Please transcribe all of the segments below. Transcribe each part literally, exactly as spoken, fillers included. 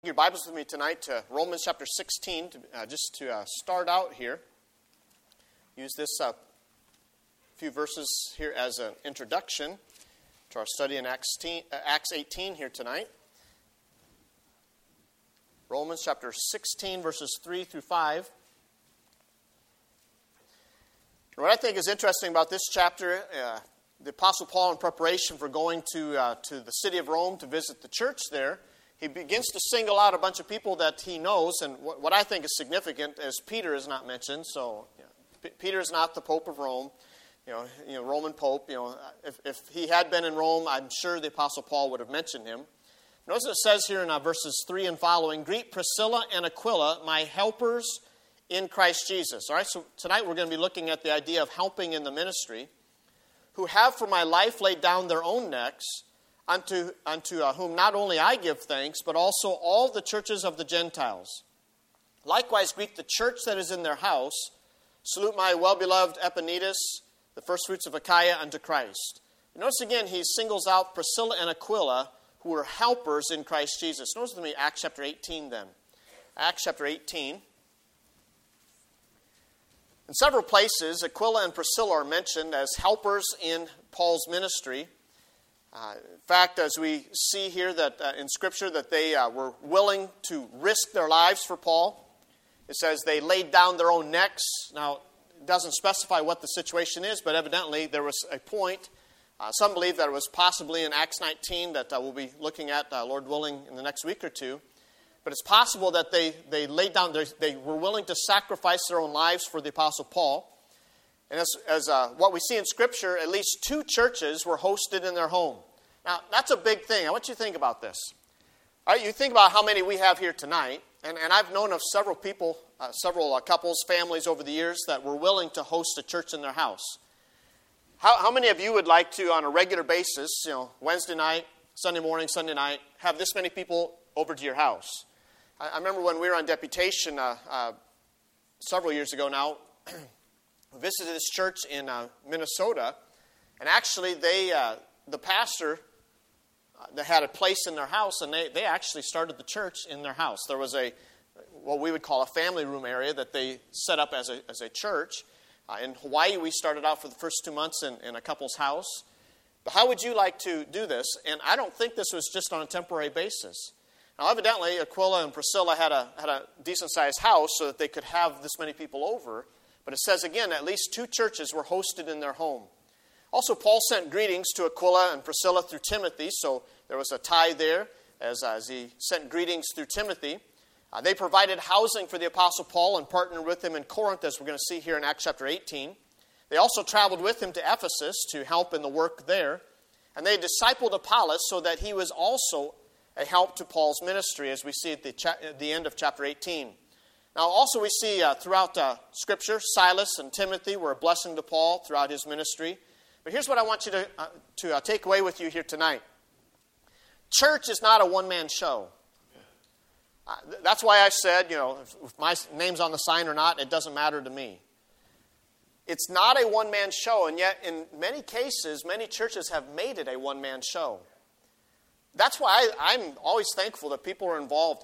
Your Bibles with me tonight to Romans chapter sixteen, to, uh, just to uh, start out here. Use this uh, few verses here as an introduction to our study in Acts, ten, uh, Acts eighteen here tonight. Romans chapter sixteen, verses three through five. And what I think is interesting about this chapter, uh, the Apostle Paul, in preparation for going to uh, to the city of Rome to visit the church there, he begins to single out a bunch of people that he knows, and what, what I think is significant is Peter is not mentioned. So you know, P- Peter is not the Pope of Rome, you know, you know, Roman Pope. You know, if, if he had been in Rome, I'm sure the Apostle Paul would have mentioned him. Notice it says here in uh, verses three and following, "Greet Priscilla and Aquila, my helpers in Christ Jesus." All right, so tonight we're going to be looking at the idea of helping in the ministry, who have for my life laid down their own necks, unto, unto uh, whom not only I give thanks, but also all the churches of the Gentiles. Likewise greet the church that is in their house. Salute my well-beloved Epaenetus, the firstfruits of Achaia, unto Christ. Notice again, he singles out Priscilla and Aquila, who were helpers in Christ Jesus. Notice with me Acts chapter eighteen then. Acts chapter eighteen. In several places, Aquila and Priscilla are mentioned as helpers in Paul's ministry. Uh, in fact, as we see here that uh, in Scripture that they uh, were willing to risk their lives for Paul. It says they laid down their own necks. Now, it doesn't specify what the situation is, but evidently there was a point. Uh, some believe that it was possibly in Acts nineteen that uh, we'll be looking at, uh, Lord willing, in the next week or two. But it's possible that they, they laid down, their, they were willing to sacrifice their own lives for the Apostle Paul. And as, as uh, what we see in Scripture, at least two churches were hosted in their home. Now, that's a big thing. I want you to think about this. All right, you think about how many we have here tonight, and, and I've known of several people, uh, several uh, couples, families over the years that were willing to host a church in their house. How, how many of you would like to, on a regular basis, you know, Wednesday night, Sunday morning, Sunday night, have this many people over to your house? I, I remember when we were on deputation uh, uh, several years ago now, we visited this church in uh, Minnesota, and actually they, uh, the pastor, uh, they had a place in their house, and they, they actually started the church in their house. There was a, what we would call a family room area that they set up as a, as a church. Uh, in Hawaii, we started out for the first two months in, in a couple's house. But how would you like to do this? And I don't think this was just on a temporary basis. Now, evidently, Aquila and Priscilla had a, had a decent-sized house so that they could have this many people over. But it says, again, at least two churches were hosted in their home. Also, Paul sent greetings to Aquila and Priscilla through Timothy, so there was a tie there as, uh, as he sent greetings through Timothy. Uh, they provided housing for the Apostle Paul and partnered with him in Corinth, as we're going to see here in Acts chapter eighteen. They also traveled with him to Ephesus to help in the work there. And they discipled Apollos so that he was also a help to Paul's ministry, as we see at the, cha- at the end of chapter eighteen. Now, also we see uh, throughout uh, Scripture, Silas and Timothy were a blessing to Paul throughout his ministry. But here's what I want you to, uh, to uh, take away with you here tonight. Church is not a one-man show. Uh, th- that's why I said, you know, if, if my name's on the sign or not, it doesn't matter to me. It's not a one-man show, and yet in many cases, many churches have made it a one-man show. That's why I, I'm always thankful that people are involved.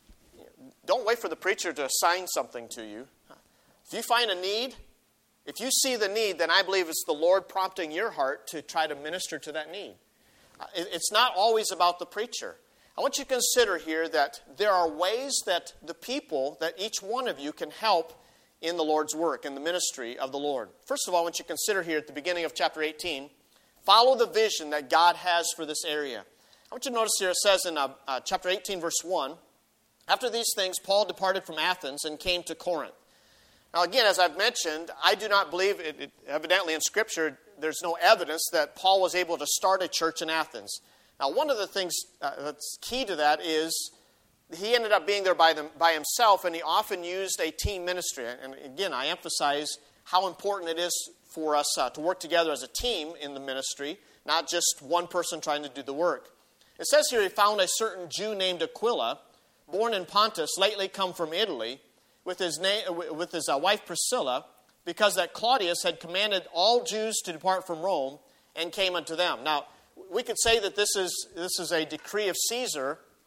Don't wait for the preacher to assign something to you. If you find a need, if you see the need, then I believe it's the Lord prompting your heart to try to minister to that need. It's not always about the preacher. I want you to consider here that there are ways that the people, that each one of you can help in the Lord's work, in the ministry of the Lord. First of all, I want you to consider here at the beginning of chapter eighteen, follow the vision that God has for this area. I want you to notice here it says in uh, uh, chapter eighteen, verse one, after these things, Paul departed from Athens and came to Corinth. Now again, as I've mentioned, I do not believe, it, it, evidently in Scripture, there's no evidence that Paul was able to start a church in Athens. Now one of the things uh, that's key to that is he ended up being there by, them, by himself, and he often used a team ministry. And again, I emphasize how important it is for us uh, to work together as a team in the ministry, not just one person trying to do the work. It says here he found a certain Jew named Aquila, born in Pontus, lately come from Italy, with his, na- with his uh, wife Priscilla, because that Claudius had commanded all Jews to depart from Rome and came unto them. Now, we could say that this is, this is a decree of Caesar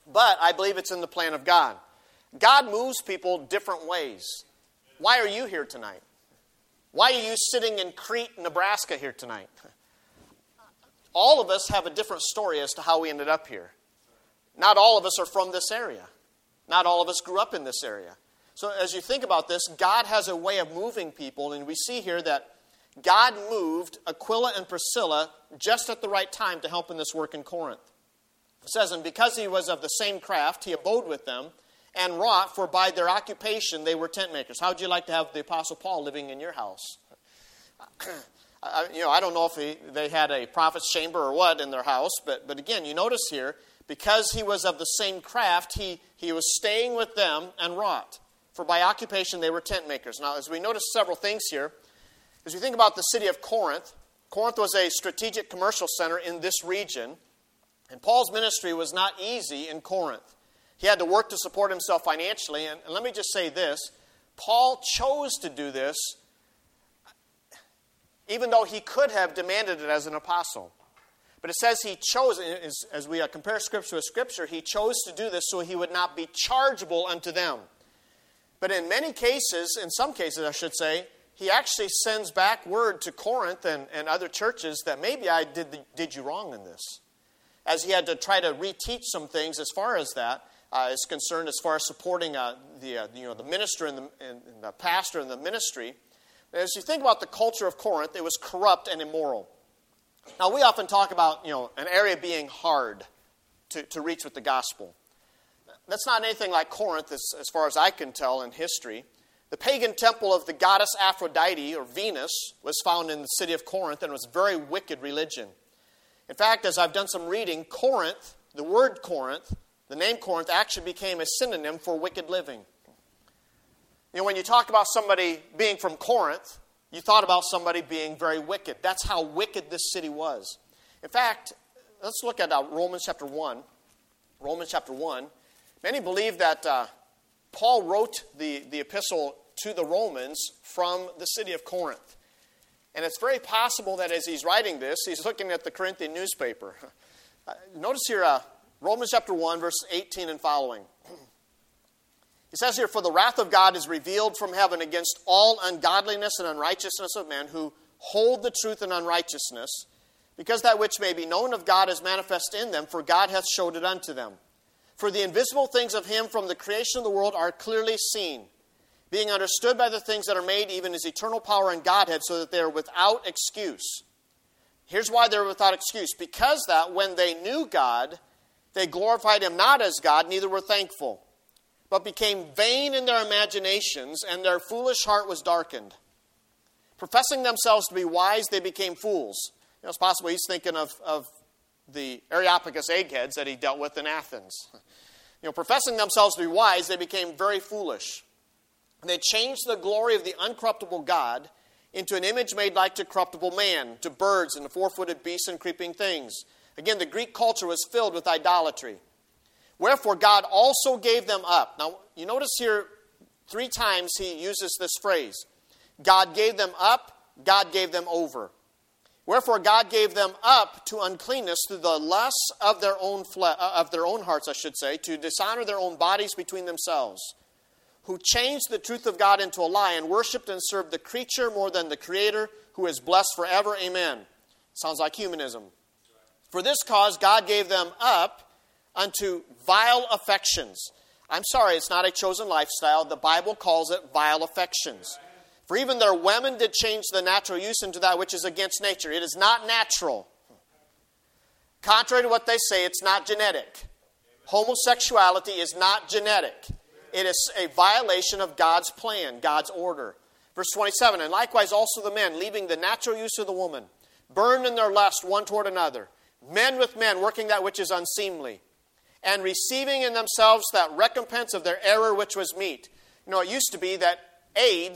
But I believe it's in the plan of God. God moves people different ways. Why are you here tonight? Why are you sitting in Crete, Nebraska here tonight? All of us have a different story as to how we ended up here. Not all of us are from this area. Not all of us grew up in this area. So as you think about this, God has a way of moving people, and we see here that God moved Aquila and Priscilla just at the right time to help in this work in Corinth. It says, and because he was of the same craft, he abode with them and wrought, for by their occupation they were tent makers. How would you like to have the Apostle Paul living in your house? I, you know, I don't know if he, they had a prophet's chamber or what in their house, but, but again, you notice here, because he was of the same craft, he, he was staying with them and wrought. For by occupation they were tent makers. Now, as we notice several things here, as we think about the city of Corinth, Corinth was a strategic commercial center in this region, and Paul's ministry was not easy in Corinth. He had to work to support himself financially, and, and let me just say this, Paul chose to do this even though he could have demanded it as an apostle. But it says he chose, as, as we compare Scripture with Scripture, he chose to do this so he would not be chargeable unto them. But in many cases, in some cases I should say, he actually sends back word to Corinth and, and other churches that maybe I did, the, did you wrong in this. As he had to try to reteach some things as far as that uh, is concerned, as far as supporting uh, the, uh, you know, the minister and the, and the pastor and the ministry. As you think about the culture of Corinth, it was corrupt and immoral. Now, we often talk about, you know, an area being hard to, to reach with the gospel. That's not anything like Corinth, as, as far as I can tell in history. The pagan temple of the goddess Aphrodite, or Venus, was found in the city of Corinth, and it was a very wicked religion. In fact, as I've done some reading, Corinth, the word Corinth, the name Corinth, actually became a synonym for wicked living. You know, when you talk about somebody being from Corinth, you thought about somebody being very wicked. That's how wicked this city was. In fact, let's look at uh, Romans chapter one. Romans chapter one. Many believe that uh, Paul wrote the, the epistle to the Romans from the city of Corinth. And it's very possible that as he's writing this, he's looking at the Corinthian newspaper. Uh, notice here, uh, Romans chapter one, verse eighteen and following. He says here, for the wrath of God is revealed from heaven against all ungodliness and unrighteousness of men who hold the truth in unrighteousness, because that which may be known of God is manifest in them, for God hath showed it unto them. For the invisible things of him from the creation of the world are clearly seen, being understood by the things that are made, even his eternal power and Godhead, so that they are without excuse. Here's why they're without excuse. Because that when they knew God, they glorified him not as God, neither were thankful, but became vain in their imaginations, and their foolish heart was darkened. Professing themselves to be wise, they became fools. You know, it's possible he's thinking of, of the Areopagus eggheads that he dealt with in Athens. You know, professing themselves to be wise, they became very foolish. And they changed the glory of the uncorruptible God into an image made like to corruptible man, to birds and to four-footed beasts and creeping things. Again, the Greek culture was filled with idolatry. Wherefore God also gave them up. Now, you notice here three times he uses this phrase. God gave them up, God gave them over. Wherefore God gave them up to uncleanness through the lusts of their own fle- of their own hearts, I should say, to dishonor their own bodies between themselves, who changed the truth of God into a lie and worshipped and served the creature more than the Creator, who is blessed forever. Amen. Sounds like humanism. For this cause God gave them up unto vile affections. I'm sorry, it's not a chosen lifestyle. The Bible calls it vile affections. For even their women did change the natural use into that which is against nature. It is not natural. Contrary to what they say, it's not genetic. Homosexuality is not genetic. It is a violation of God's plan, God's order. Verse twenty-seven, and likewise also the men, leaving the natural use of the woman, burned in their lust one toward another, men with men working that which is unseemly, and receiving in themselves that recompense of their error which was meet. You know, it used to be that AIDS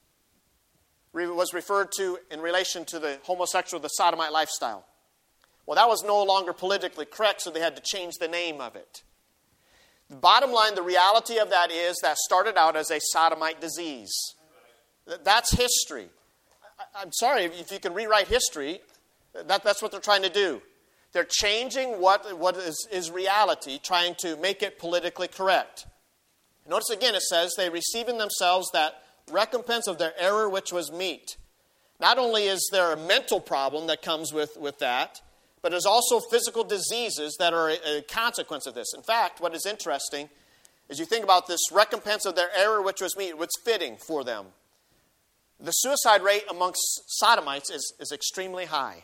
was referred to in relation to the homosexual, the sodomite lifestyle. Well, that was no longer politically correct, so they had to change the name of it. The bottom line, the reality of that is that started out as a sodomite disease. That's history. I'm sorry, if you can rewrite history, that, that's what they're trying to do. They're changing what, what is, is reality, trying to make it politically correct. Notice again it says, they receive in themselves that recompense of their error which was meet. Not only is there a mental problem that comes with, with that, but there's also physical diseases that are a, a consequence of this. In fact, what is interesting is you think about this recompense of their error which was meet, what's fitting for them. The suicide rate amongst sodomites is, is extremely high.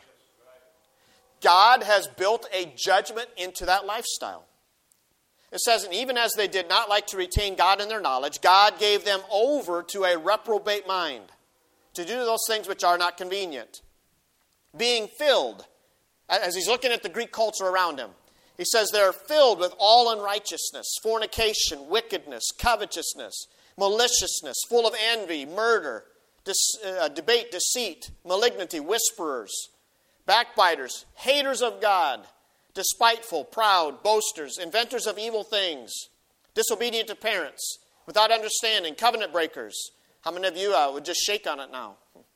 God has built a judgment into that lifestyle. It says, and even as they did not like to retain God in their knowledge, God gave them over to a reprobate mind, to do those things which are not convenient. Being filled, as he's looking at the Greek culture around him, he says they're filled with all unrighteousness, fornication, wickedness, covetousness, maliciousness, full of envy, murder, dis, uh, debate, deceit, malignity, whisperers, backbiters, haters of God, despiteful, proud, boasters, inventors of evil things, disobedient to parents, without understanding, covenant breakers. How many of you uh, would just shake on it now?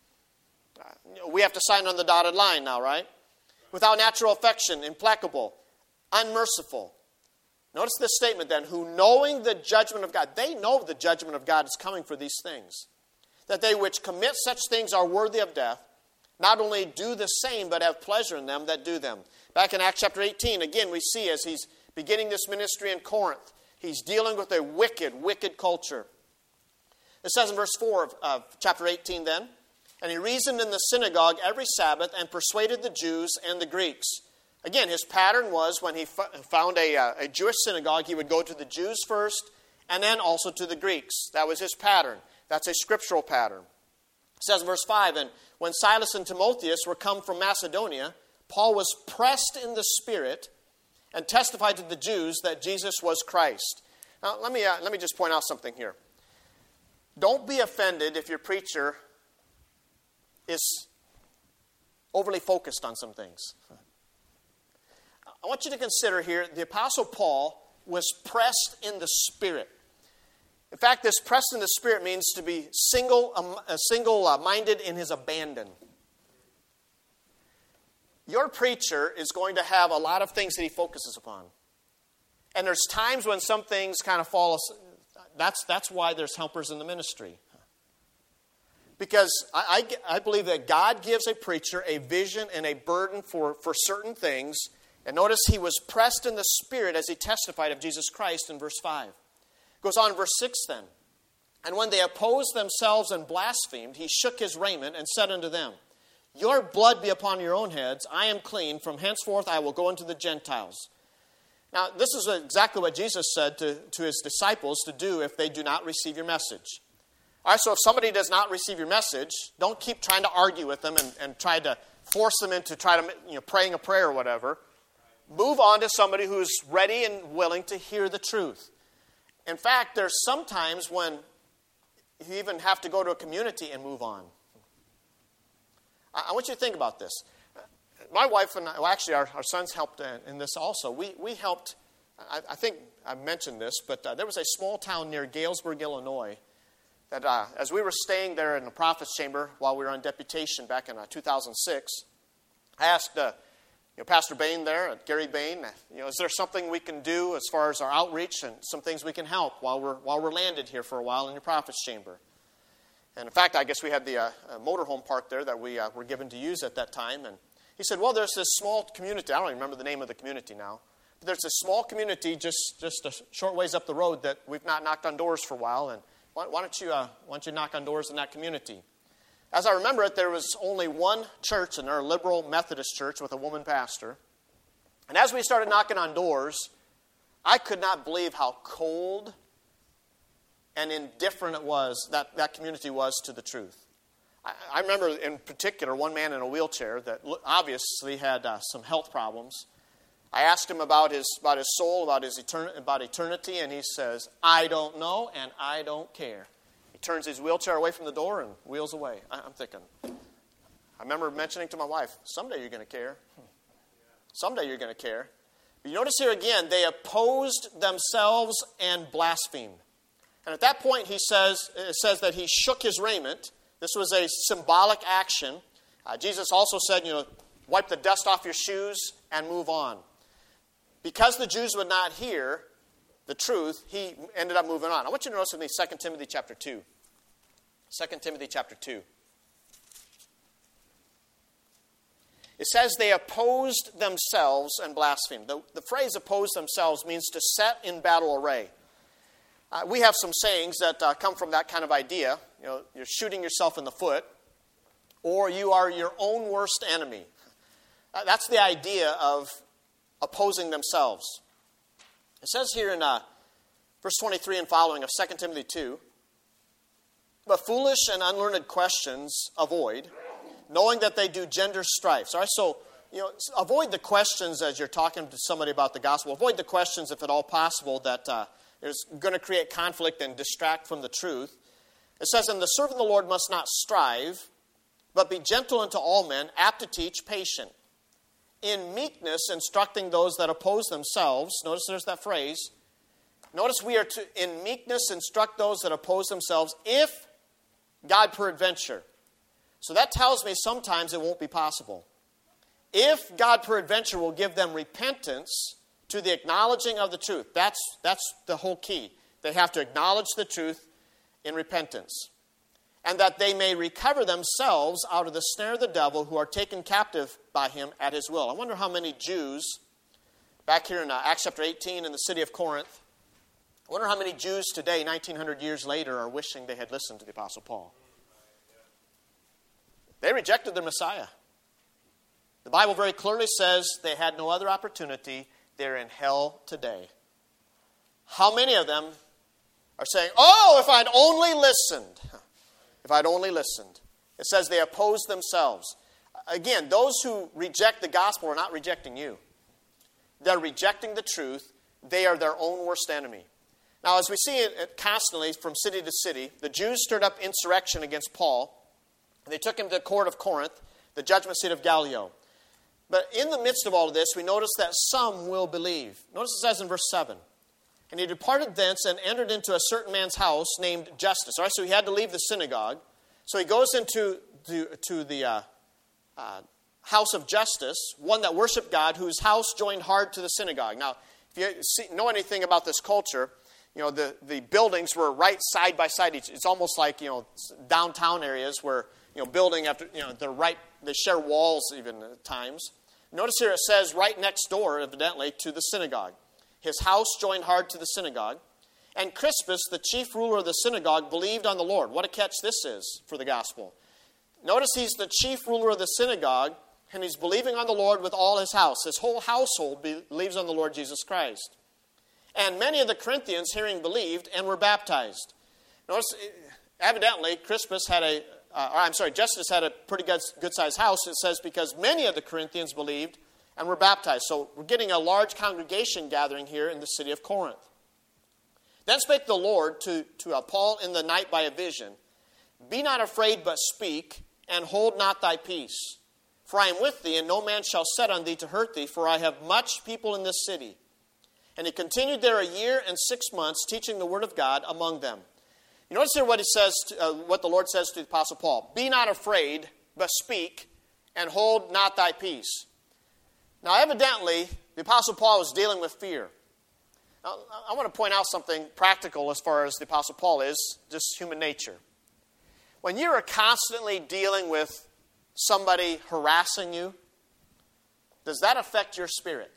Uh, we have to sign on the dotted line now, right? Without natural affection, implacable, unmerciful. Notice this statement then, who knowing the judgment of God, they know the judgment of God is coming for these things, that they which commit such things are worthy of death, not only do the same, but have pleasure in them that do them. Back in Acts chapter eighteen, again, we see as he's beginning this ministry in Corinth, he's dealing with a wicked, wicked culture. It says in verse four of, of chapter eighteen then, and he reasoned in the synagogue every Sabbath and persuaded the Jews and the Greeks. Again, his pattern was when he f- found a, uh, a Jewish synagogue, he would go to the Jews first and then also to the Greeks. That was his pattern. That's a scriptural pattern. It says in verse five, and when Silas and Timotheus were come from Macedonia, Paul was pressed in the Spirit and testified to the Jews that Jesus was Christ. Now, let me, uh, let me just point out something here. Don't be offended if your preacher is overly focused on some things. I want you to consider here, the Apostle Paul was pressed in the Spirit. In fact, this pressed in the Spirit means to be single, um, uh, single-minded in his abandon. Your preacher is going to have a lot of things that he focuses upon. And there's times when some things kind of fall. That's, that's why there's helpers in the ministry. Because I, I, I believe that God gives a preacher a vision and a burden for, for certain things. And notice he was pressed in the Spirit as he testified of Jesus Christ in verse five. Goes on in verse six then. And when they opposed themselves and blasphemed, he shook his raiment and said unto them, your blood be upon your own heads. I am clean. From henceforth I will go unto the Gentiles. Now, this is exactly what Jesus said to, to his disciples to do if they do not receive your message. All right, so if somebody does not receive your message, don't keep trying to argue with them and, and try to force them into try to, you know, praying a prayer or whatever. Move on to somebody who's ready and willing to hear the truth. In fact, there's sometimes when you even have to go to a community and move on. I want you to think about this. My wife and I, well, actually our, our sons helped in this also. We we helped, I, I think I mentioned this, but uh, there was a small town near Galesburg, Illinois, that uh, as we were staying there in the prophet's chamber while we were on deputation back in uh, two thousand six, I asked uh, you know, Pastor Bain there, uh, Gary Bain, you know, is there something we can do as far as our outreach and some things we can help while we're while we're landed here for a while in your prophet's chamber? And in fact, I guess we had the uh, motorhome park there that we uh, were given to use at that time. And he said, well, there's this small community. I don't even remember the name of the community now. But there's this small community just, just a short ways up the road that we've not knocked on doors for a while. And why, why, don't you, uh, why don't you knock on doors in that community? As I remember it, there was only one church, and they're a liberal Methodist church with a woman pastor. And as we started knocking on doors, I could not believe how cold and indifferent it was, that, that community was to the truth. I, I remember in particular one man in a wheelchair that obviously had uh, some health problems. I asked him about his about his soul, about his etern- about eternity, and he says, I don't know and I don't care. He turns his wheelchair away from the door and wheels away. I, I'm thinking, I remember mentioning to my wife, someday you're going to care. Someday you're going to care. But you notice here again, they opposed themselves and blasphemed. And at that point, he says, it says that he shook his raiment. This was a symbolic action. Uh, Jesus also said, you know, wipe the dust off your shoes, and move on. Because the Jews would not hear the truth, he ended up moving on. I want you to notice with me Second Timothy chapter two. Second Timothy chapter two. It says they opposed themselves and blasphemed. The, the phrase opposed themselves means to set in battle array. Uh, we have some sayings that uh, come from that kind of idea. You know, you're shooting yourself in the foot, or you are your own worst enemy. Uh, that's the idea of opposing themselves. It says here in uh, verse twenty-three and following of Second Timothy two, but foolish and unlearned questions avoid, knowing that they do gender strifes. All right, so you know, avoid the questions as you're talking to somebody about the gospel. Avoid the questions, if at all possible, that uh, is going to create conflict and distract from the truth. It says, and the servant of the Lord must not strive, but be gentle unto all men, apt to teach, patient. In meekness, instructing those that oppose themselves. Notice there's that phrase. Notice we are to, in meekness, instruct those that oppose themselves, if God peradventure. So that tells me sometimes it won't be possible. If God peradventure will give them repentance to the acknowledging of the truth. That's, that's the whole key. They have to acknowledge the truth in repentance. And that they may recover themselves out of the snare of the devil, who are taken captive by him at his will. I wonder how many Jews, back here in uh, Acts chapter eighteen in the city of Corinth, I wonder how many Jews today, nineteen hundred years later, are wishing they had listened to the Apostle Paul. They rejected their Messiah. The Bible very clearly says they had no other opportunity. They're in hell today. How many of them are saying, oh, if I'd only listened. If I'd only listened. It says they oppose themselves. Again, those who reject the gospel are not rejecting you. They're rejecting the truth. They are their own worst enemy. Now, as we see it constantly from city to city, the Jews stirred up insurrection against Paul. They took him to the court of Corinth, the judgment seat of Gallio. But in the midst of all of this, we notice that some will believe. Notice it says in verse seven, and he departed thence and entered into a certain man's house named Justus. All right, so he had to leave the synagogue. So he goes into to, to the uh, uh, house of Justus, one that worshiped God, whose house joined hard to the synagogue. Now, if you see, know anything about this culture, you know, the, the buildings were right side by side. It's almost like, you know, downtown areas where, you know, building after, you know, they're right, they share walls even at times. Notice here it says right next door, evidently, to the synagogue. His house joined hard to the synagogue. And Crispus, the chief ruler of the synagogue, believed on the Lord. What a catch this is for the gospel. Notice he's the chief ruler of the synagogue, and he's believing on the Lord with all his house. His whole household believes on the Lord Jesus Christ. And many of the Corinthians, hearing, believed and were baptized. Notice, evidently, Crispus had a, uh, I'm sorry, Justus had a pretty good, good-sized house. It says because many of the Corinthians believed and were baptized. So we're getting a large congregation gathering here in the city of Corinth. Then spake the Lord to, to uh, Paul in the night by a vision, be not afraid, but speak, and hold not thy peace. For I am with thee, and no man shall set on thee to hurt thee, for I have much people in this city. And he continued there a year and six months, teaching the word of God among them. You notice here what he says, to, uh, what the Lord says to the Apostle Paul. Be not afraid, but speak, and hold not thy peace. Now, evidently, the Apostle Paul was dealing with fear. Now, I want to point out something practical as far as the Apostle Paul is, just human nature. When you are constantly dealing with somebody harassing you, does that affect your spirit?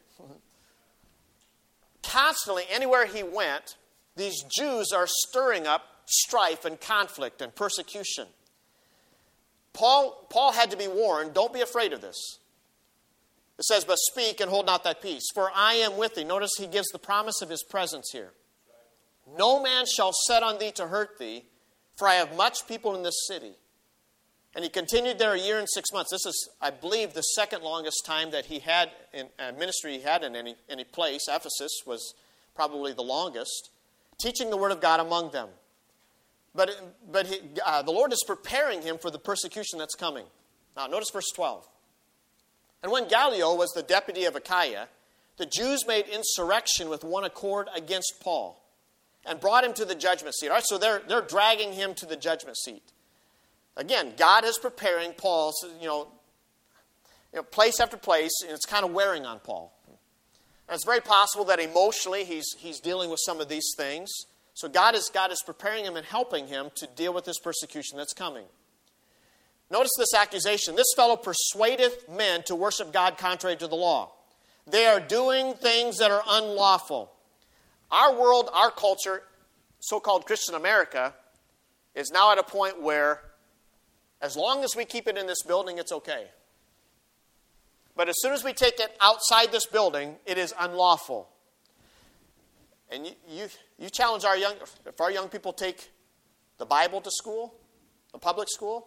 Constantly, anywhere he went, these Jews are stirring up strife and conflict and persecution. Paul, Paul had to be warned, don't be afraid of this. It says, but speak and hold not thy peace, for I am with thee. Notice he gives the promise of his presence here. No man shall set on thee to hurt thee, for I have much people in this city. And he continued there a year and six months. This is, I believe, the second longest time that he had in uh, ministry he had in any, any place. Ephesus was probably the longest, teaching the word of God among them. But, but he, uh, the Lord is preparing him for the persecution that's coming. Now, notice verse twelve. And when Gallio was the deputy of Achaia, the Jews made insurrection with one accord against Paul and brought him to the judgment seat. All right, so they're, they're dragging him to the judgment seat. Again, God is preparing Paul. You know, you know, place after place, and it's kind of wearing on Paul. And it's very possible that emotionally he's, he's dealing with some of these things. So God is, God is preparing him and helping him to deal with this persecution that's coming. Notice this accusation. This fellow persuadeth men to worship God contrary to the law. They are doing things that are unlawful. Our world, our culture, so-called Christian America, is now at a point where as long as we keep it in this building, it's okay. But as soon as we take it outside this building, it is unlawful. And you, you, you challenge our young, if our young people take the Bible to school, the public school,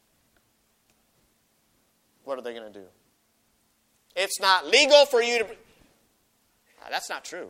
what are they going to do? It's not legal for you to... That's not true.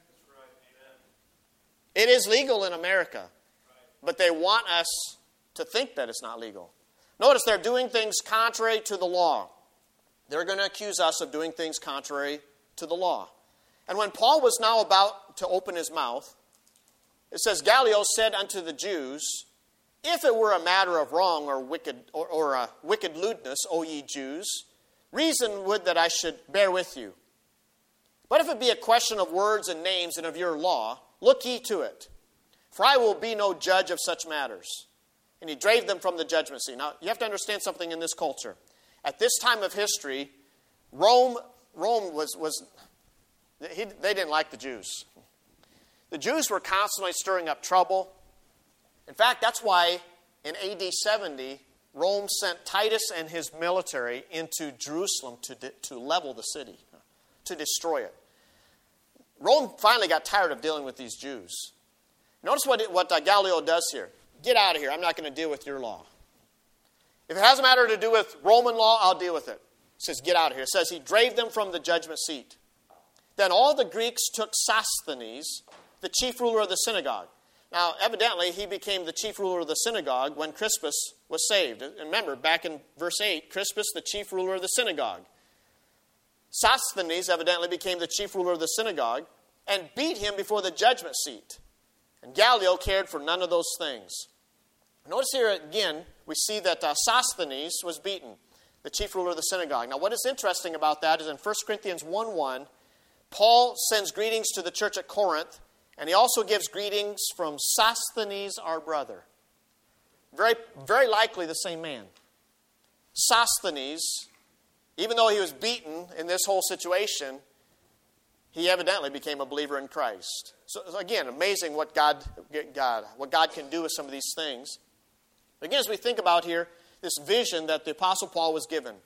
It is legal in America, but they want us to think that it's not legal. Notice they're doing things contrary to the law. They're going to accuse us of doing things contrary to the law. And when Paul was now about to open his mouth, it says, Gallio said unto the Jews, if it were a matter of wrong or wicked or, or uh, wicked lewdness, O ye Jews, reason would that I should bear with you. But if it be a question of words and names and of your law, look ye to it. For I will be no judge of such matters. And he drave them from the judgment seat. Now, you have to understand something in this culture. At this time of history, Rome, Rome was, was he, they didn't like the Jews. The Jews were constantly stirring up trouble. In fact, that's why in A D seventy, Rome sent Titus and his military into Jerusalem to, to level the city, to destroy it. Rome finally got tired of dealing with these Jews. Notice what, what uh, Gallio does here. Get out of here. I'm not going to deal with your law. If it has a matter to do with Roman law, I'll deal with it. It says, get out of here. It says, he drave them from the judgment seat. Then all the Greeks took Sosthenes, the chief ruler of the synagogue. Now, evidently, he became the chief ruler of the synagogue when Crispus was saved. And remember, back in verse eight, Crispus, the chief ruler of the synagogue. Sosthenes evidently became the chief ruler of the synagogue and beat him before the judgment seat. And Gallio cared for none of those things. Notice here again, we see that uh, Sosthenes was beaten, the chief ruler of the synagogue. Now, what is interesting about that is in First Corinthians one one, Paul sends greetings to the church at Corinth, and he also gives greetings from Sosthenes, our brother. Very, very likely the same man. Sosthenes, even though he was beaten in this whole situation, he evidently became a believer in Christ. So again, amazing what God, God, what God can do with some of these things. Again, as we think about here, this vision that the Apostle Paul was given.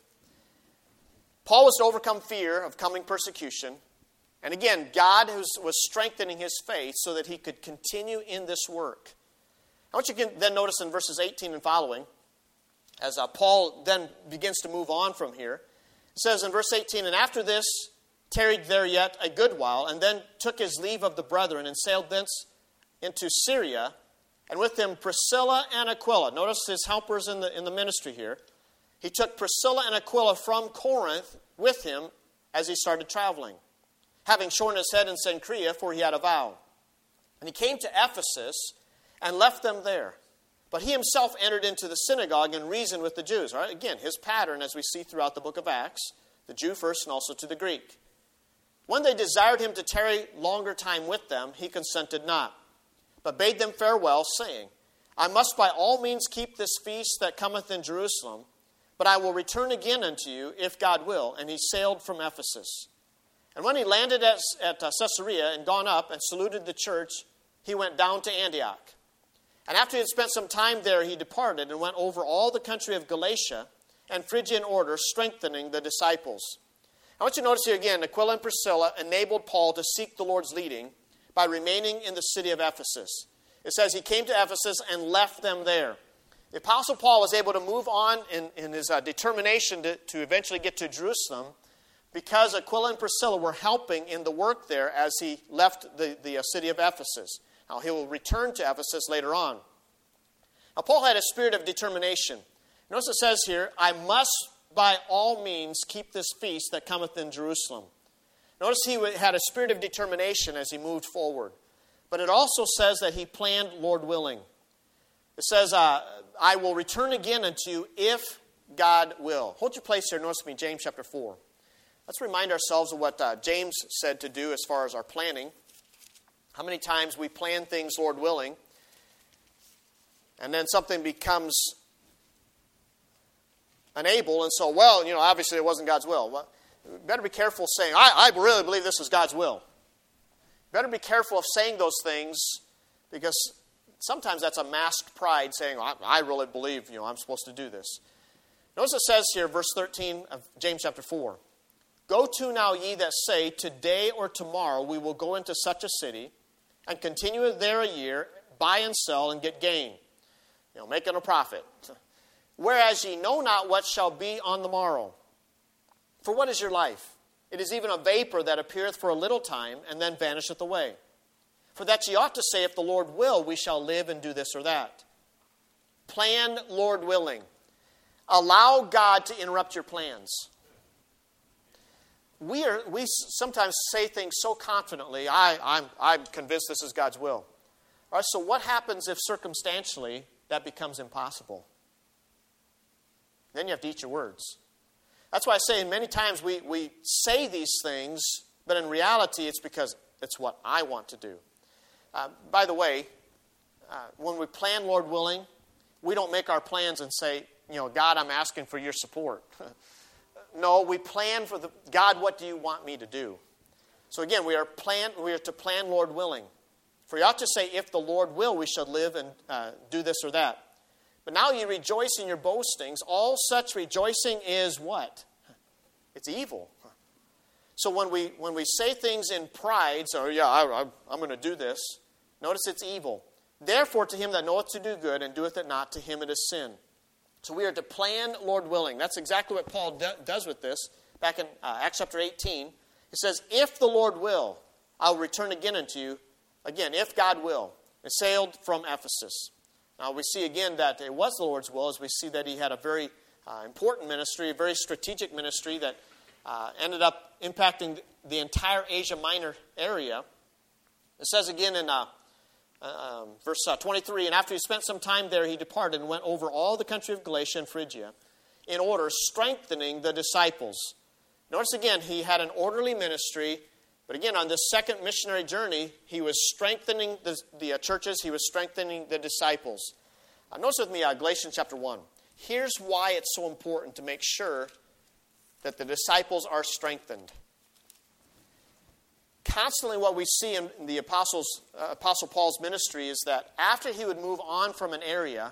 Paul was to overcome fear of coming persecution. And again, God was, was strengthening his faith so that he could continue in this work. I want you to then notice in verses eighteen and following, as uh, Paul then begins to move on from here, it says in verse eighteen, and after this tarried there yet a good while, and then took his leave of the brethren, and sailed thence into Syria, and with him Priscilla and Aquila. Notice his helpers in the, in the ministry here. He took Priscilla and Aquila from Corinth with him as he started traveling, having shorn his head in Cenchrea, for he had a vow. And he came to Ephesus and left them there. But he himself entered into the synagogue and reasoned with the Jews. All right? Again, his pattern as we see throughout the book of Acts, the Jew first and also to the Greek. When they desired him to tarry longer time with them, he consented not, but bade them farewell, saying, I must by all means keep this feast that cometh in Jerusalem, but I will return again unto you, if God will. And he sailed from Ephesus. And when he landed at, at uh, Caesarea and gone up and saluted the church, he went down to Antioch. And after he had spent some time there, he departed and went over all the country of Galatia and Phrygia in order, strengthening the disciples. I want you to notice here again, Aquila and Priscilla enabled Paul to seek the Lord's leading by remaining in the city of Ephesus. It says he came to Ephesus and left them there. The Apostle Paul was able to move on in, in his uh, determination to, to eventually get to Jerusalem because Aquila and Priscilla were helping in the work there as he left the, the uh, city of Ephesus. Now, he will return to Ephesus later on. Now, Paul had a spirit of determination. Notice it says here, I must by all means keep this feast that cometh in Jerusalem. Notice he had a spirit of determination as he moved forward. But it also says that he planned, Lord willing. It says, uh, I will return again unto you if God will. Hold your place here. Notice with me, James chapter four. Let's remind ourselves of what uh, James said to do as far as our planning. How many times we plan things, Lord willing, and then something becomes unable, and so, well, you know, obviously it wasn't God's will. Well, you better be careful saying, I, I really believe this is God's will. Better be careful of saying those things, because sometimes that's a masked pride saying, I, I really believe, you know, I'm supposed to do this. Notice it says here, verse thirteen of James chapter four. Go to now ye that say, today or tomorrow we will go into such a city, and continue there a year, buy and sell, and get gain. You know, making a profit. Whereas ye know not what shall be on the morrow. For what is your life? It is even a vapor that appeareth for a little time, and then vanisheth away. For that ye ought to say, if the Lord will, we shall live and do this or that. Plan, Lord willing. Allow God to interrupt your plans. We are we sometimes say things so confidently, I, I'm, I'm convinced this is God's will. All right, so what happens if circumstantially that becomes impossible? Then you have to eat your words. That's why I say many times we, we say these things, but in reality it's because it's what I want to do. Uh, by the way, uh, when we plan, Lord willing, we don't make our plans and say, you know, God, I'm asking for your support. No, we plan for the God, what do you want me to do? So again, we are plan we are to plan, Lord willing. For you ought to say, if the Lord will, we shall live and uh, do this or that. But now you rejoice in your boastings. All such rejoicing is what? It's evil. So when we when we say things in pride, so yeah, I, I, I'm going to do this. Notice it's evil. Therefore, to him that knoweth to do good and doeth it not, to him it is sin. So we are to plan, Lord willing. That's exactly what Paul do, does with this. Back in uh, Acts chapter eighteen, it says, if the Lord will, I will return again unto you. Again, if God will. It sailed from Ephesus. Now we see again that it was the Lord's will, as we see that he had a very uh, important ministry, a very strategic ministry that uh, ended up impacting the entire Asia Minor area. It says again in uh, Um, verse uh, twenty-three, and after he spent some time there, he departed and went over all the country of Galatia and Phrygia in order, strengthening the disciples. Notice again, he had an orderly ministry, but again, on this second missionary journey, he was strengthening the, the uh, churches, he was strengthening the disciples. Uh, notice with me uh, Galatians chapter one. Here's why it's so important to make sure that the disciples are strengthened. Constantly what we see in the apostles, uh, Apostle Paul's ministry is that after he would move on from an area,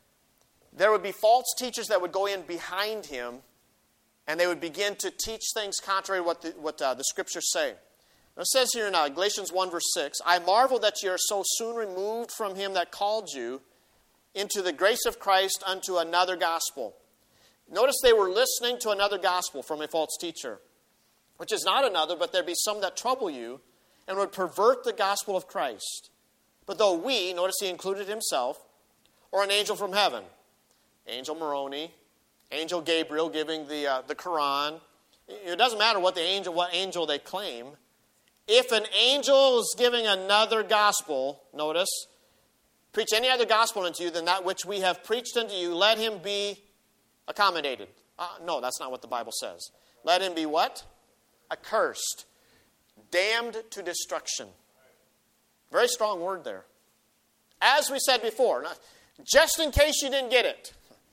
there would be false teachers that would go in behind him, and they would begin to teach things contrary to what the, what, uh, the Scriptures say. Now it says here in uh, Galatians one verse six, I marvel that ye are so soon removed from him that called you into the grace of Christ unto another gospel. Notice they were listening to another gospel from a false teacher, which is not another, but there be some that trouble you and would pervert the gospel of Christ. But though we, notice he included himself, or an angel from heaven, Angel Moroni, Angel Gabriel giving the uh, the Quran, it doesn't matter what the angel, what angel they claim. If an angel is giving another gospel, notice, preach any other gospel unto you than that which we have preached unto you, let him be accommodated. Uh, no, that's not what the Bible says. Let him be what? Accursed, damned to destruction. Very strong word there. As we said before, just in case you didn't get it,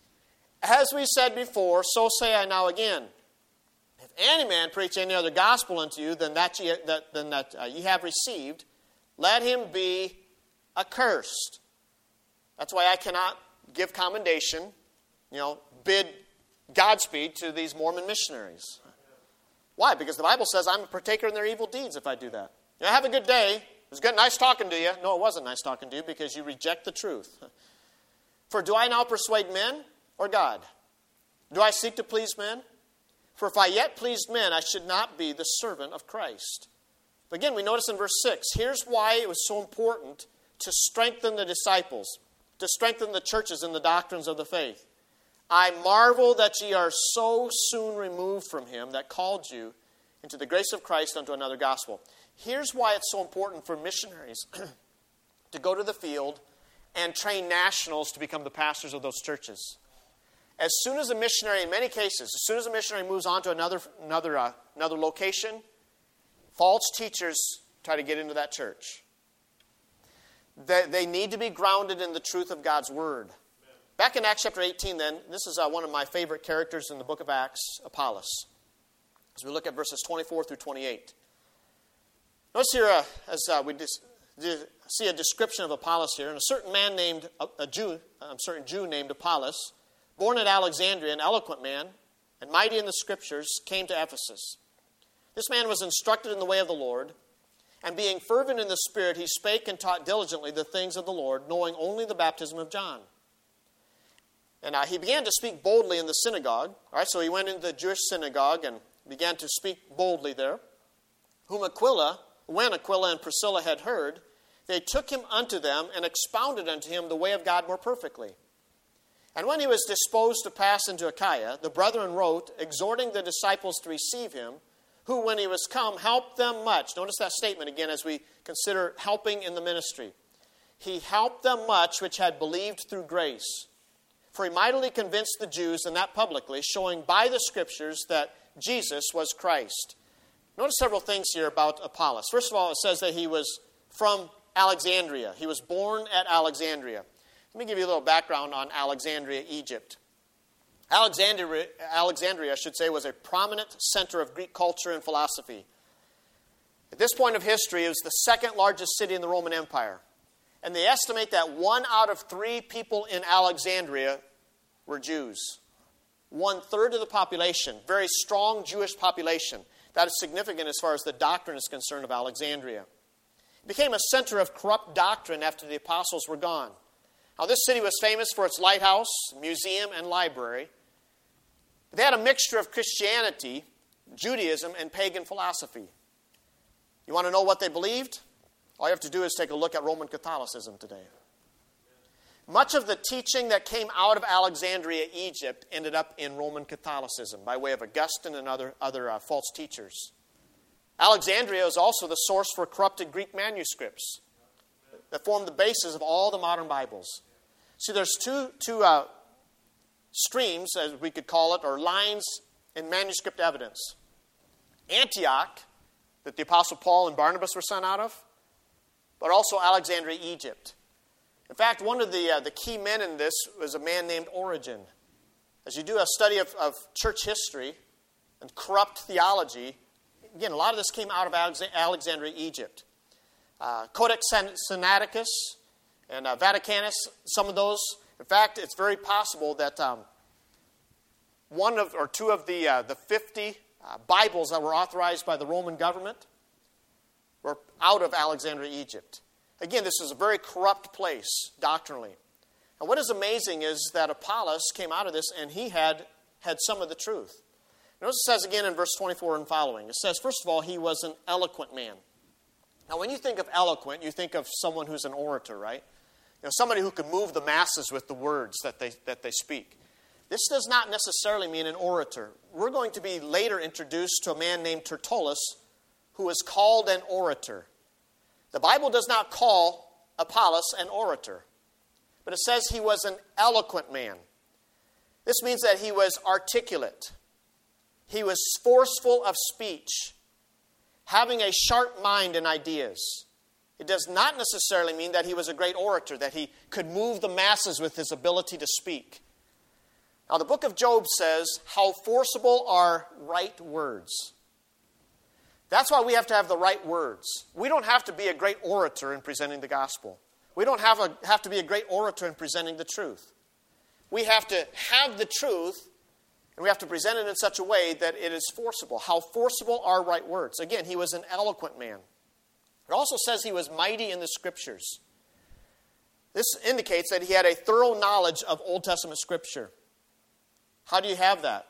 as we said before, so say I now again. If any man preach any other gospel unto you than that ye, that, than that uh, ye have received, let him be accursed. That's why I cannot give commendation, you know, bid Godspeed to these Mormon missionaries. Why? Because the Bible says I'm a partaker in their evil deeds if I do that. You know, have a good day. It was good, nice talking to you. No, it wasn't nice talking to you because you reject the truth. For do I now persuade men or God? Do I seek to please men? For if I yet pleased men, I should not be the servant of Christ. But again, we notice in verse six, here's why it was so important to strengthen the disciples, to strengthen the churches in the doctrines of the faith. I marvel that ye are so soon removed from him that called you into the grace of Christ unto another gospel. Here's why it's so important for missionaries to go to the field and train nationals to become the pastors of those churches. As soon as a missionary, in many cases, as soon as a missionary moves on to another, another, uh, another location, false teachers try to get into that church. They, they need to be grounded in the truth of God's Word. Back in Acts chapter eighteen then, this is uh, one of my favorite characters in the book of Acts, Apollos. As we look at verses twenty-four through twenty-eight. Notice here, uh, as uh, we dis- dis- see a description of Apollos here, and a certain man named, a, a Jew, a certain Jew named Apollos, born at Alexandria, an eloquent man, and mighty in the Scriptures, came to Ephesus. This man was instructed in the way of the Lord, and being fervent in the Spirit, he spake and taught diligently the things of the Lord, knowing only the baptism of John. And uh, he began to speak boldly in the synagogue. All right, so he went into the Jewish synagogue and began to speak boldly there. Whom Aquila, when Aquila and Priscilla had heard, they took him unto them and expounded unto him the way of God more perfectly. And when he was disposed to pass into Achaia, the brethren wrote, exhorting the disciples to receive him, who, when he was come, helped them much. Notice that statement again as we consider helping in the ministry. He helped them much which had believed through grace. For he mightily convinced the Jews, and that publicly, showing by the Scriptures that Jesus was Christ. Notice several things here about Apollos. First of all, it says that he was from Alexandria. He was born at Alexandria. Let me give you a little background on Alexandria, Egypt. Alexandria, Alexandria, I should say, was a prominent center of Greek culture and philosophy. At this point of history, it was the second largest city in the Roman Empire. And they estimate that one out of three people in Alexandria were Jews. One third of the population, very strong Jewish population. That is significant as far as the doctrine is concerned of Alexandria. It became a center of corrupt doctrine after the apostles were gone. Now, this city was famous for its lighthouse, museum, and library. They had a mixture of Christianity, Judaism, and pagan philosophy. You want to know what they believed? All you have to do is take a look at Roman Catholicism today. Much of the teaching that came out of Alexandria, Egypt, ended up in Roman Catholicism by way of Augustine and other, other uh, false teachers. Alexandria is also the source for corrupted Greek manuscripts that form the basis of all the modern Bibles. See, there's two, two uh, streams, as we could call it, or lines in manuscript evidence. Antioch, that the Apostle Paul and Barnabas were sent out of, but also Alexandria, Egypt. In fact, one of the, uh, the key men in this was a man named Origen. As you do a study of, of church history and corrupt theology, again, a lot of this came out of Alexandria, Egypt. Uh, Codex Sinaiticus and uh, Vaticanus, some of those. In fact, it's very possible that um, one of or two of the uh, the fifty uh, Bibles that were authorized by the Roman government were out of Alexandria, Egypt. Again, this is a very corrupt place doctrinally. And what is amazing is that Apollos came out of this and he had had some of the truth. Notice it says again in verse twenty-four and following. It says, first of all, he was an eloquent man. Now, when you think of eloquent, you think of someone who's an orator, right? You know, somebody who can move the masses with the words that they that they speak. This does not necessarily mean an orator. We're going to be later introduced to a man named Tertullus, who is called an orator. The Bible does not call Apollos an orator, but it says he was an eloquent man. This means that he was articulate. He was forceful of speech, having a sharp mind and ideas. It does not necessarily mean that he was a great orator, that he could move the masses with his ability to speak. Now, the book of Job says, how forcible are right words. That's why we have to have the right words. We don't have to be a great orator in presenting the gospel. We don't have, a, have to be a great orator in presenting the truth. We have to have the truth, and we have to present it in such a way that it is forcible. How forcible are right words? Again, he was an eloquent man. It also says he was mighty in the Scriptures. This indicates that he had a thorough knowledge of Old Testament Scripture. How do you have that?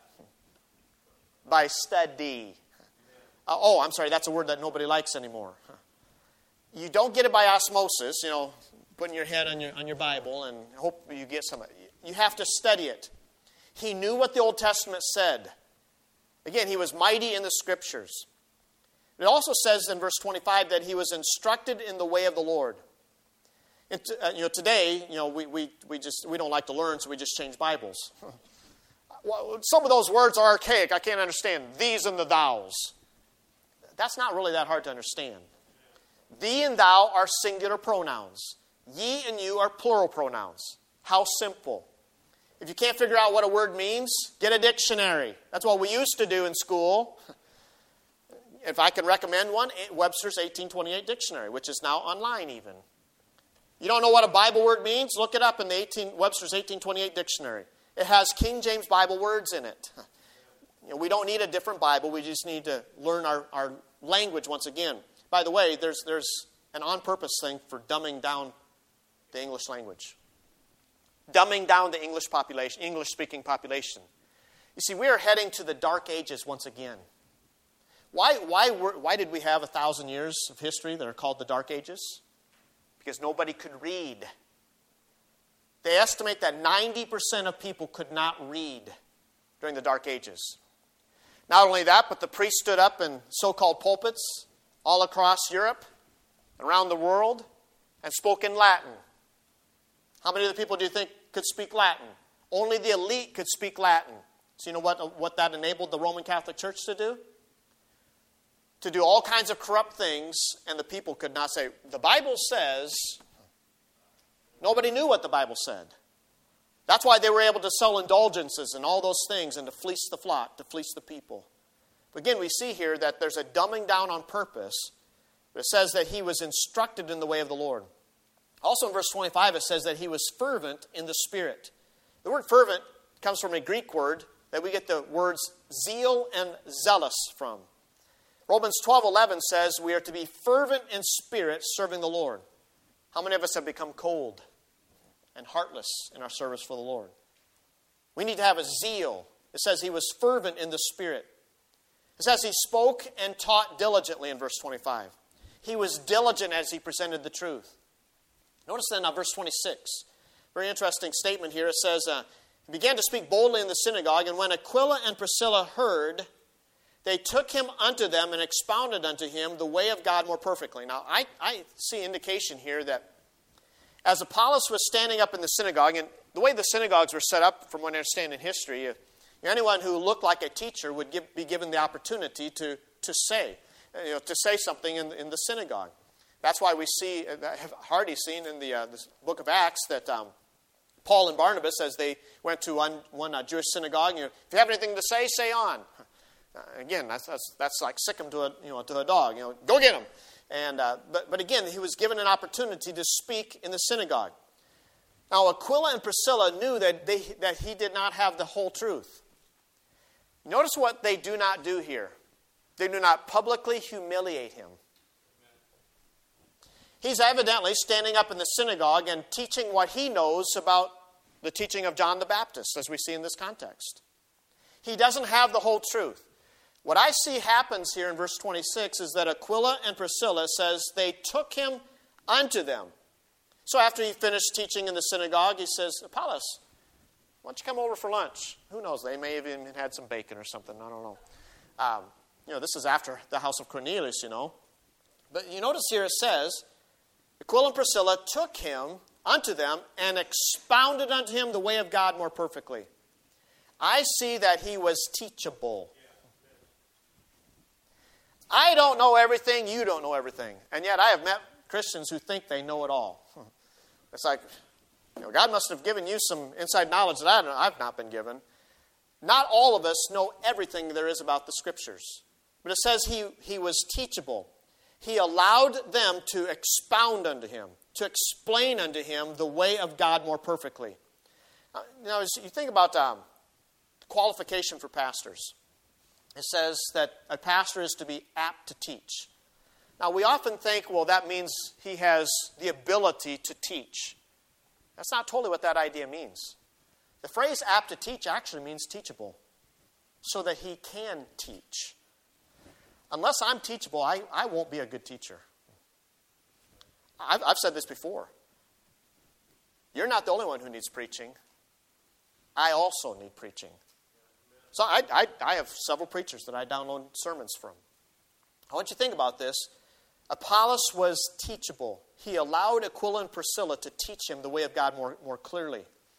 By study. Uh, oh, I'm sorry, that's a word that nobody likes anymore. You don't get it by osmosis, you know, putting your head on your, on your Bible and hope you get some. You have to study it. He knew what the Old Testament said. Again, he was mighty in the Scriptures. It also says in verse twenty-five that he was instructed in the way of the Lord. It, uh, you know, today, you know, we, we, we just we don't like to learn, so we just change Bibles. well, some of those words are archaic. I can't understand. These and the thous. That's not really that hard to understand. Thee and thou are singular pronouns. Ye and you are plural pronouns. How simple. If you can't figure out what a word means, get a dictionary. That's what we used to do in school. If I can recommend one, Webster's eighteen twenty-eight dictionary, which is now online even. You don't know what a Bible word means? Look it up in the eighteen, Webster's eighteen twenty-eight dictionary. It has King James Bible words in it. You know, we don't need a different Bible. We just need to learn our, our language once again. By the way, there's, there's an on-purpose thing for dumbing down the English language. Dumbing down the English population, English-speaking population. You see, we are heading to the dark ages once again. Why, why, were, why did we have a thousand years of history that are called the dark ages? Because nobody could read. They estimate that ninety percent of people could not read during the dark ages. Not only that, but the priests stood up in so-called pulpits all across Europe, around the world, and spoke in Latin. How many of the people do you think could speak Latin? Only the elite could speak Latin. So you know what, what that enabled the Roman Catholic Church to do? To do all kinds of corrupt things, and the people could not say, the Bible says. Nobody knew what the Bible said. That's why they were able to sell indulgences and all those things and to fleece the flock, to fleece the people. But again, we see here that there's a dumbing down on purpose. It says that he was instructed in the way of the Lord. Also in verse twenty-five, it says that he was fervent in the Spirit. The word fervent comes from a Greek word that we get the words zeal and zealous from. Romans twelve eleven says we are to be fervent in spirit serving the Lord. How many of us have become cold and heartless in our service for the Lord? We need to have a zeal. It says he was fervent in the Spirit. It says he spoke and taught diligently in verse twenty-five. He was diligent as he presented the truth. Notice then uh, verse twenty-six. Very interesting statement here. It says, uh, he began to speak boldly in the synagogue, and when Aquila and Priscilla heard, they took him unto them and expounded unto him the way of God more perfectly. Now, I, I see indication here that as Apollos was standing up in the synagogue, and the way the synagogues were set up, from what I understand in history, anyone who looked like a teacher would give, be given the opportunity to, to say, you know, to say something in, in the synagogue. That's why we see, have already seen in the, uh, the book of Acts that um, Paul and Barnabas, as they went to one, one uh, Jewish synagogue, you know, if you have anything to say, say on. Uh, again, that's, that's that's like sick him to a you know to a dog. You know, go get him. And uh, but but again, he was given an opportunity to speak in the synagogue. Now, Aquila and Priscilla knew that they that he did not have the whole truth. Notice what they do not do here. They do not publicly humiliate him. He's evidently standing up in the synagogue and teaching what he knows about the teaching of John the Baptist, as we see in this context. He doesn't have the whole truth. What I see happens here in verse twenty-six is that Aquila and Priscilla says they took him unto them. So after he finished teaching in the synagogue, he says, Apollos, why don't you come over for lunch? Who knows? They may have even had some bacon or something. I don't know. Um, you know, this is after the house of Cornelius, you know. But you notice here it says, Aquila and Priscilla took him unto them and expounded unto him the way of God more perfectly. I see that he was teachable. I don't know everything, you don't know everything. And yet I have met Christians who think they know it all. It's like, you know, God must have given you some inside knowledge that I don't, I've not been given. Not all of us know everything there is about the Scriptures. But it says he, he was teachable. He allowed them to expound unto him, to explain unto him the way of God more perfectly. Uh, now, as you think about um, qualification for pastors, it says that a pastor is to be apt to teach. Now, we often think, well, that means he has the ability to teach. That's not totally what that idea means. The phrase apt to teach actually means teachable, so that he can teach. Unless I'm teachable, I, I won't be a good teacher. I've, I've said this before. You're not the only one who needs preaching. I also need preaching. So I, I, I have several preachers that I download sermons from. I want you to think about this. Apollos was teachable. He allowed Aquila and Priscilla to teach him the way of God more, more clearly.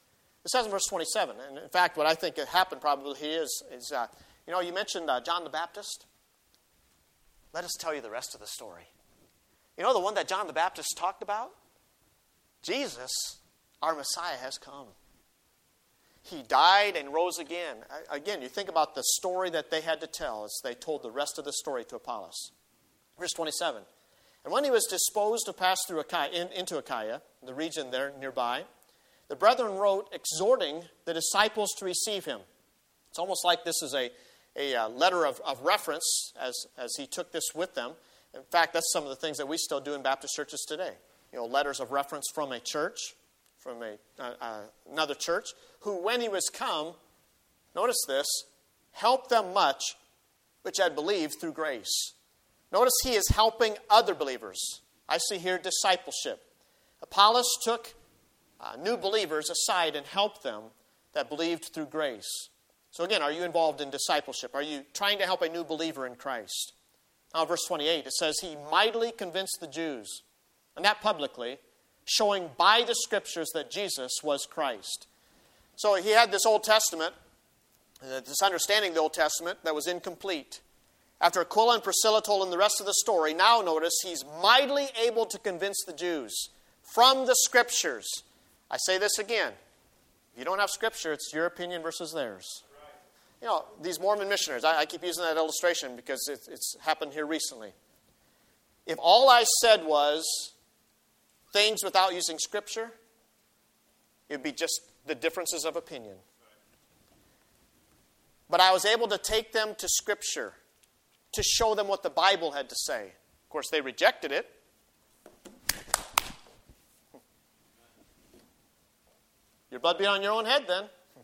It says in verse twenty-seven, and in fact, what I think happened probably here is, is uh, you know, you mentioned uh, John the Baptist. Let us tell you the rest of the story. You know the one that John the Baptist talked about? Jesus, our Messiah, has come. He died and rose again. Again, you think about the story that they had to tell as they told the rest of the story to Apollos. Verse twenty-seven. And when he was disposed to pass through Achaia, in, into Achaia, the region there nearby, the brethren wrote, exhorting the disciples to receive him. It's almost like this is a, a uh, letter of, of reference as, as he took this with them. In fact, that's some of the things that we still do in Baptist churches today. You know, letters of reference from a church, from a uh, uh, another church, who, when he was come, notice this, helped them much which had believed through grace. Notice he is helping other believers. I see here discipleship. Apollos took uh, new believers aside and helped them that believed through grace. So again, are you involved in discipleship? Are you trying to help a new believer in Christ? Now, verse twenty-eight, it says, he mightily convinced the Jews, and that publicly, showing by the Scriptures that Jesus was Christ. So he had this Old Testament, uh, this understanding of the Old Testament that was incomplete. After Aquila and Priscilla told him the rest of the story, now notice he's mightily able to convince the Jews from the Scriptures. I say this again. If you don't have Scripture, it's your opinion versus theirs. You know, these Mormon missionaries, I, I keep using that illustration because it, it's happened here recently. If all I said was things without using Scripture, it would be just the differences of opinion. But I was able to take them to Scripture to show them what the Bible had to say. Of course, they rejected it. Your blood be on your own head then.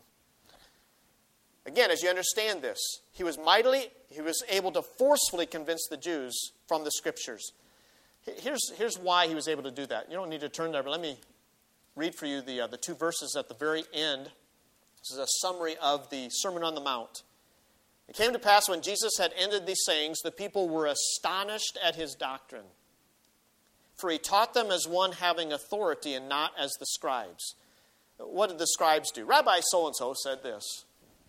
Again, as you understand this, he was mightily, he was able to forcefully convince the Jews from the Scriptures. Here's, here's why he was able to do that. You don't need to turn there, but let me read for you the, uh, the two verses at the very end. This is a summary of the Sermon on the Mount. It came to pass when Jesus had ended these sayings, the people were astonished at his doctrine. For he taught them as one having authority and not as the scribes. What did the scribes do? Rabbi so-and-so said this.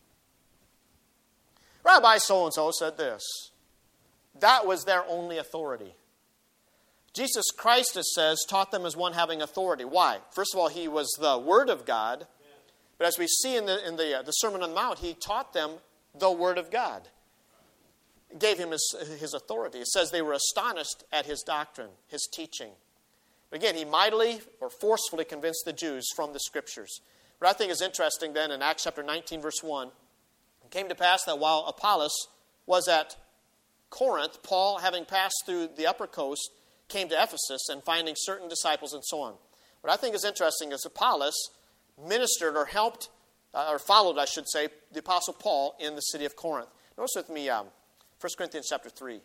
Rabbi so-and-so said this. That was their only authority. Jesus Christ, it says, taught them as one having authority. Why? First of all, he was the Word of God. But as we see in the, in the, uh, the Sermon on the Mount, he taught them the Word of God. It gave him his, his authority. It says they were astonished at his doctrine, his teaching. But again, he mightily or forcefully convinced the Jews from the Scriptures. What I think is interesting then in Acts chapter nineteen, verse one, it came to pass that while Apollos was at Corinth, Paul, having passed through the upper coast, came to Ephesus and finding certain disciples and so on. What I think is interesting is Apollos ministered or helped, uh, or followed, I should say, the Apostle Paul in the city of Corinth. Notice with me um, First Corinthians chapter three.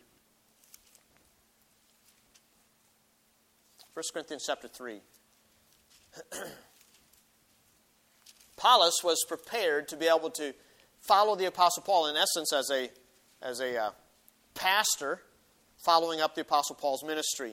First Corinthians chapter three. Apollos was prepared to be able to follow the Apostle Paul, in essence, as a, as a uh, pastor following up the Apostle Paul's ministry. It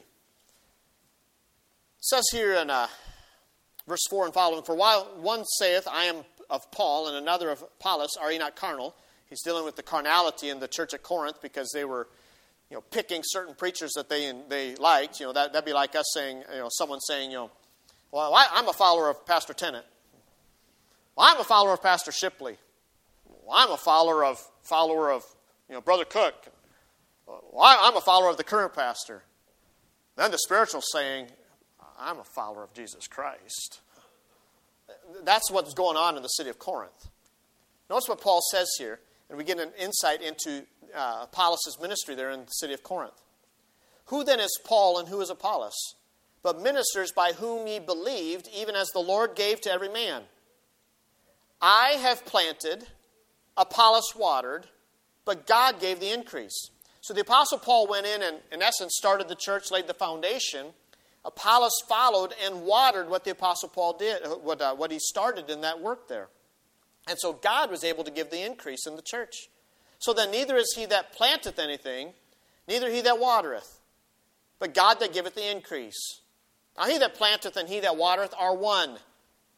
says here in uh, verse four and following, for while one saith, I am of Paul, and another of Apollos, are ye not carnal? He's dealing with the carnality in the church at Corinth because they were, you know, picking certain preachers that they they liked. You know, that, that'd be like us saying, you know, someone saying, you know, well, I, I'm a follower of Pastor Tennant. Well, I'm a follower of Pastor Shipley. Well, I'm a follower of follower of, you know, Brother Cook. Well, I'm a follower of the current pastor. Then the spiritual saying, I'm a follower of Jesus Christ. That's what's going on in the city of Corinth. Notice what Paul says here, and we get an insight into uh, Apollos' ministry there in the city of Corinth. Who then is Paul and who is Apollos? But ministers by whom ye believed, even as the Lord gave to every man. I have planted, Apollos watered, but God gave the increase. So the Apostle Paul went in and, in essence, started the church, laid the foundation. Apollos followed and watered what the Apostle Paul did, what, uh, what he started in that work there. And so God was able to give the increase in the church. So then neither is he that planteth anything, neither he that watereth, but God that giveth the increase. Now he that planteth and he that watereth are one,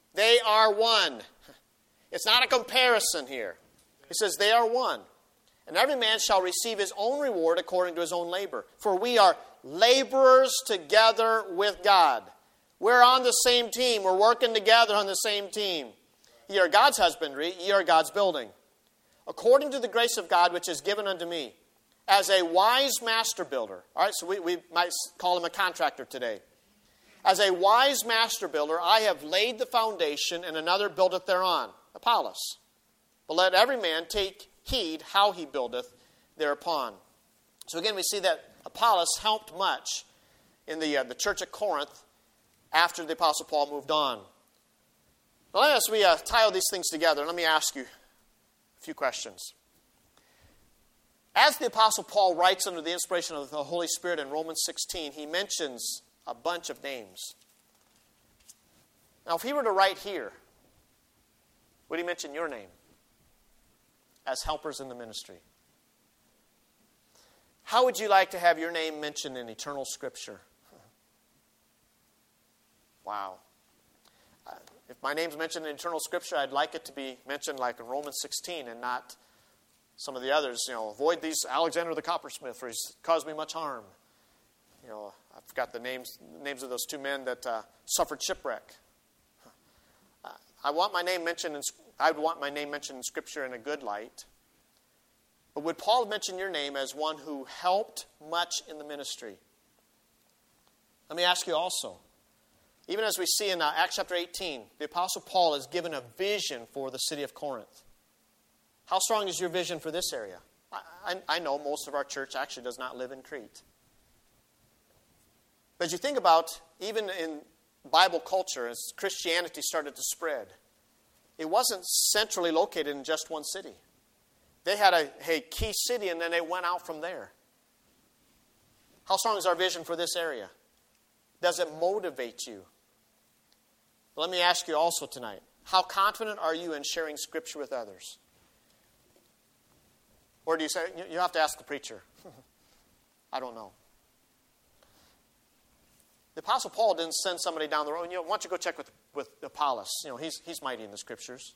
They are one. It's not a comparison here. He says they are one. And every man shall receive his own reward according to his own labor. For we are laborers together with God. We're on the same team. We're working together on the same team. Ye are God's husbandry. Ye are God's building. According to the grace of God which is given unto me, as a wise master builder. All right, so we, we might call him a contractor today. As a wise master builder, I have laid the foundation, and another buildeth thereon. Apollos. But let every man take heed how he buildeth thereupon. So again, we see that Apollos helped much in the, uh, the church at Corinth after the Apostle Paul moved on. Now, as we uh, tie all these things together, let me ask you a few questions. As the Apostle Paul writes under the inspiration of the Holy Spirit in Romans sixteen, he mentions a bunch of names. Now, if he were to write here, would he mention your name as helpers in the ministry? How would you like to have your name mentioned in eternal Scripture? Wow. Uh, if my name's mentioned in eternal Scripture, I'd like it to be mentioned like in Romans sixteen and not some of the others. You know, avoid these Alexander the coppersmith, for he's caused me much harm. You know, I forgot the names names of those two men that uh, suffered shipwreck. Uh, I want my name mentioned in I would want my name mentioned in Scripture in a good light. But would Paul mention your name as one who helped much in the ministry? Let me ask you also, even as we see in uh, Acts chapter eighteen, the Apostle Paul is given a vision for the city of Corinth. How strong is your vision for this area? I, I, I know most of our church actually does not live in Crete. But as you think about, even in Bible culture, as Christianity started to spread, it wasn't centrally located in just one city. They had a, a key city, and then they went out from there. How strong is our vision for this area? Does it motivate you? Let me ask you also tonight, how confident are you in sharing Scripture with others? Or do you say, you have to ask the preacher. I don't know. The Apostle Paul didn't send somebody down the road. You know, why don't you go check with, with Apollos? You know, he's, he's mighty in the Scriptures.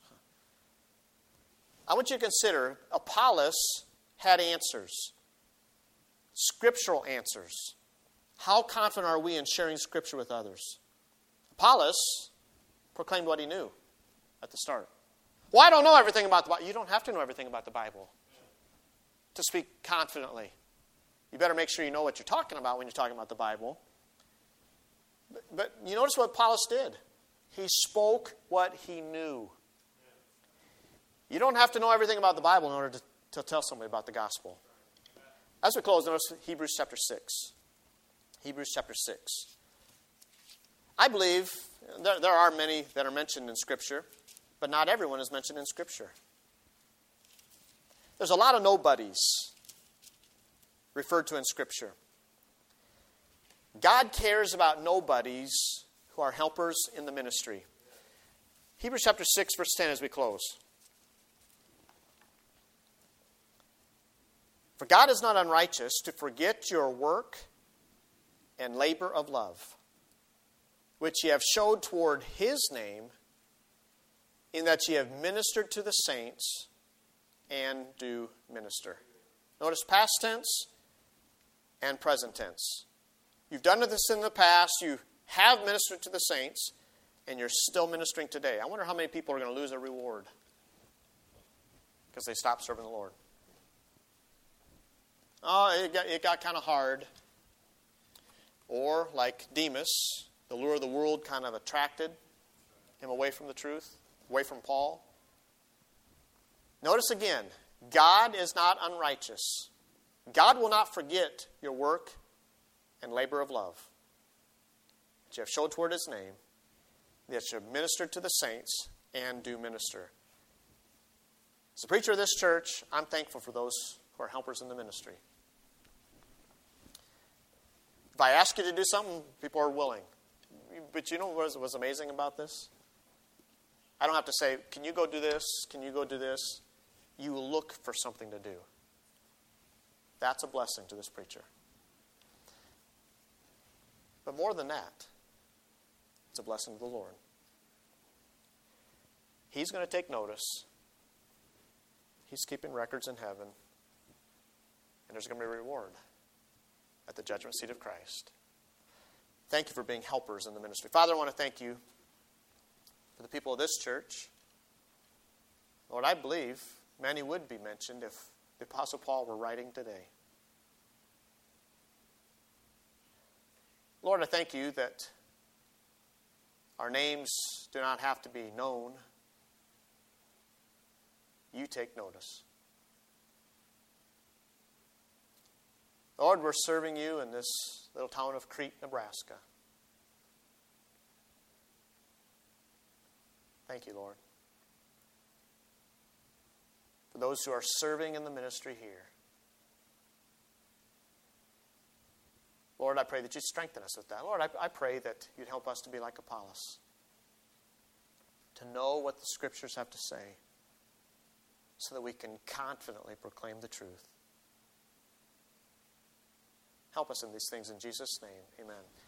I want you to consider Apollos had answers. Scriptural answers. How confident are we in sharing Scripture with others? Apollos proclaimed what he knew at the start. Well, I don't know everything about the Bible. You don't have to know everything about the Bible to speak confidently. You better make sure you know what you're talking about when you're talking about the Bible. But, but you notice what Apollos did. He spoke what he knew. You don't have to know everything about the Bible in order to, to tell somebody about the gospel. As we close, notice Hebrews chapter six. Hebrews chapter six. I believe there, there are many that are mentioned in Scripture, but not everyone is mentioned in Scripture. There's a lot of nobodies referred to in Scripture. God cares about nobodies who are helpers in the ministry. Hebrews chapter six, verse ten as we close. For God is not unrighteous to forget your work and labor of love, which ye have showed toward his name, in that ye have ministered to the saints and do minister. Notice past tense and present tense. You've done this in the past, you have ministered to the saints, and you're still ministering today. I wonder how many people are going to lose their reward because they stopped serving the Lord. Oh, it got, it got kind of hard. Or, like Demas, the lure of the world kind of attracted him away from the truth, away from Paul. Notice again, God is not unrighteous. God will not forget your work and labor of love that you have showed toward his name, that you have ministered to the saints and do minister. As the preacher of this church, I'm thankful for those who are helpers in the ministry. If I ask you to do something, people are willing. But you know what was, was amazing about this? I don't have to say, can you go do this? Can you go do this? You look for something to do. That's a blessing to this preacher. But more than that, it's a blessing to the Lord. He's going to take notice. He's keeping records in heaven. And there's going to be a reward at the judgment seat of Christ. Thank you for being helpers in the ministry. Father, I want to thank you for the people of this church. Lord, I believe many would be mentioned if the Apostle Paul were writing today. Lord, I thank you that our names do not have to be known. You take notice. Lord, we're serving you in this little town of Crete, Nebraska. Thank you, Lord. For those who are serving in the ministry here, Lord, I pray that you'd strengthen us with that. Lord, I, I pray that you'd help us to be like Apollos, to know what the Scriptures have to say, so that we can confidently proclaim the truth. Help us in these things in Jesus' name. Amen.